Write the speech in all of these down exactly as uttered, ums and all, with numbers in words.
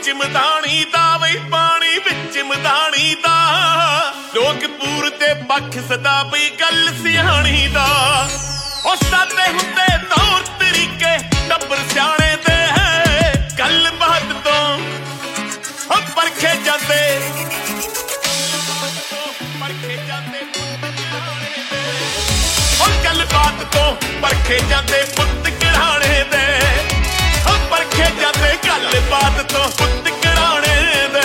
ਵਿੱਚ ਮਦਾਣੀ ਦਾ ਵਈ ਪਾਣੀ ਵਿੱਚ ਮਦਾਣੀ ਦਾ ਲੋਕ ਪੂਰ ਤੇ ਪੱਖ ਸਦਾ ਪਈ ਗੱਲ ਸਿਆਣੀ ਦਾ ਉਹ ਸਾਦੇ ਹੁੰਦੇ ਤੌਰ ਤਰੀਕੇ ਟੱਬਰ ਸਿਆਣੇ ਦੇ ਗੱਲ ਬਾਤ ਤੋਂ ਉਹ ਪਰਖੇ ਜਾਂਦੇ ਪਰਖੇ ਜਾਂਦੇ ਉਹ ਗੱਲ ਬਾਤ ਤੋਂ ਪਰਖੇ ਜਾਂਦੇ ਪੁੱਤ ਘਰਾਣੇ ਦੇ ਉਹ ਪਰਖੇ ਜਾਂਦੇ ਗੱਲ ਬਾਤ ਤੋਂ ਪੁੱਤ ਘਰਾਣੇ ਦੇ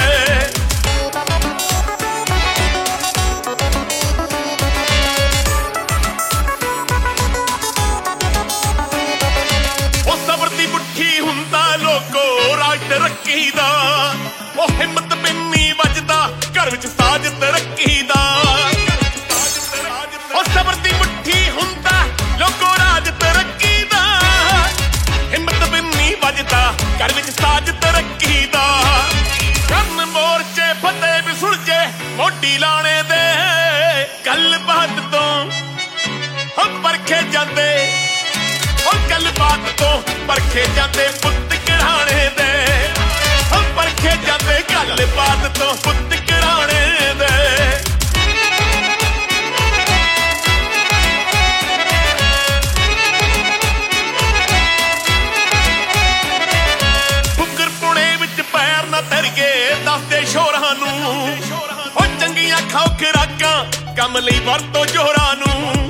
ਹੁੰਦਾ ਲੋਕੋ ਰਾਜ ਤਰੱਕੀ ਦਾ ਉਹ ਹਿੰਮਤ ਬਿੰਨੀ ਵੱਜਦਾ ਘਰ ਵਿੱਚ ਸਾਜ ਤਰੱਕੀ ਦਾ ਉਹ ਸਬਰ ਦੀ ਮੁੱਠੀ ਹੁੰਦਾ ਲੋਕੋ ਰਾਜ ਤਰੱਕੀ ਦਾ ਹਿੰਮਤ ਬਿੰਨੀ ਵੱਜਦਾ ਘਰ ਵਿੱਚ ਸਾਜ ਤਰੱਕੀ ਦਾ ਕਰਨ ਮੋਰਚੇ ਫਤਿਹ ਵੀ ਸੁਲਝੇ ਮੋਢੀ ਲਾਣੇ ਦੇ ਗੱਲ ਬਾਤ ਤੋਂ ਉਹ ਪਰਖੇ ਜਾਂਦੇ ਉਹ ਗੱਲ ਬਾਤ ਤੋਂ ਪਰਖੇ ਜਾਂਦੇ ਪੁੱਤ ਘਰਾਣੇ ਦੇ ਉਹ ਪਰਖੇ ਜਾਂਦੇ ਗੱਲ ਬਾਤ ਤੋਂ ਪੁੱਤ ਘਰਾਣੇ ਦੇ ਫੁਕਰ ਪੁਣੇ ਵਿੱਚ ਪੈਰ ਨਾ ਧਰੀਏ ਦੱਸਦੇ ਸ਼ੋਰਾਂ ਨੂੰ ਉਹ ਚੰਗੀਆਂ ਖਾਓ ਖੁਰਾਕਾਂ ਕੰਮ ਲਈ ਵਰਤੋ ਜੋਰਾਂ ਨੂੰ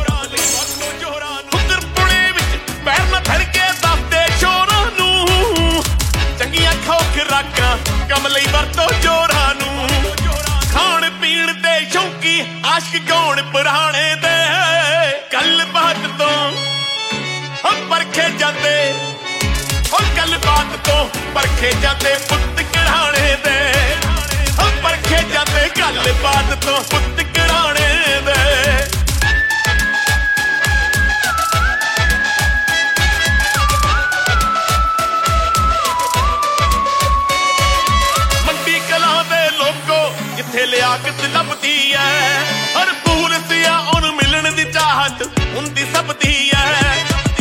ਪੈਰ ਨਾ ਧਰ ਕੇ ਦੱਸਦੇ ਸ਼ੋਰਾਂ ਨੂੰ ਚੰਗੀਆਂ ਖਾਓ ਖੁਰਾਕਾਂ ਕੰਮ ਲਈ ਵਰਤੋ ਜੋਰਾਂ ਨੂੰ ਖਾਣ ਪੀਣ ਦੇ ਸ਼ੌਂਕੀ ਆਸ਼ਕ ਗਾਉਣ ਪੁਰਾਣੇ ਦੇ ਗੱਲ ਬਾਤ ਤੋਂ ਉਹ ਪਰਖੇ ਜਾਂਦੇ ਉਹ ਗੱਲ ਬਾਤ ਤੋਂ ਪਰਖੇ ਜਾਂਦੇ ਪੁੱਤ ਘਰਾਣੇ ਦੇ ਉਹ ਪਰਖੇ ਜਾਂਦੇ ਗੱਲ ਬਾਤ ਤੋਂ ਪੁੱਤ ਘਰਾਣੇ ਦੇ ਜਿੱਥੇ ਲਿਆਕਤ ਲੱਭਦੀ ਐ ਹਰ ਭੂਲ ਸਿਆ ਉਹਨੂੰ ਮਿਲਣ ਦੀ ਚਾਹਤ ਹੁੰਦੀ ਸਭ ਦੀ ਐ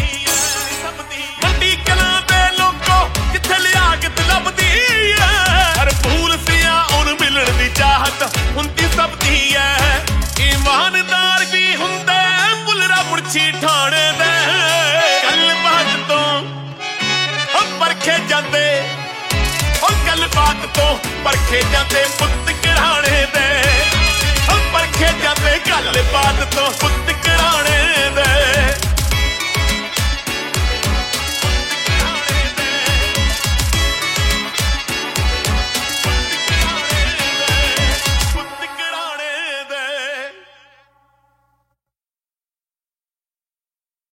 ਮੰਡੀ ਕਲਾਂ ਦੇ ਲੋਕੋ ਜਿੱਥੇ ਲਿਆਕਤ ਲੱਭਦੀ ਐ ਹਰ ਭੂਲ ਸਿਆ ਉਹਨੂੰ ਮਿਲਣ ਦੀ ਚਾਹਤ ਹੁੰਦੀ ਸਭ ਦੀ ਐ ਇਮਾਨਦਾਰ ਵੀ ਹੁੰਦਾ ਬੁਲਰਾ ਮੁਰਛੀ ਠਾਣੇ ਦੇ ਗੱਲ ਬਾਤ ਤੋਂ ਉਹ ਪਰਖੇ ਜਾਂਦੇ ਉਹ ਗੱਲ ਬਾਤ ਤੋਂ ਪਰਖੇ ਜਾਂਦੇ ਪੁੱਤ ਘਰਾਣੇ ਦੇ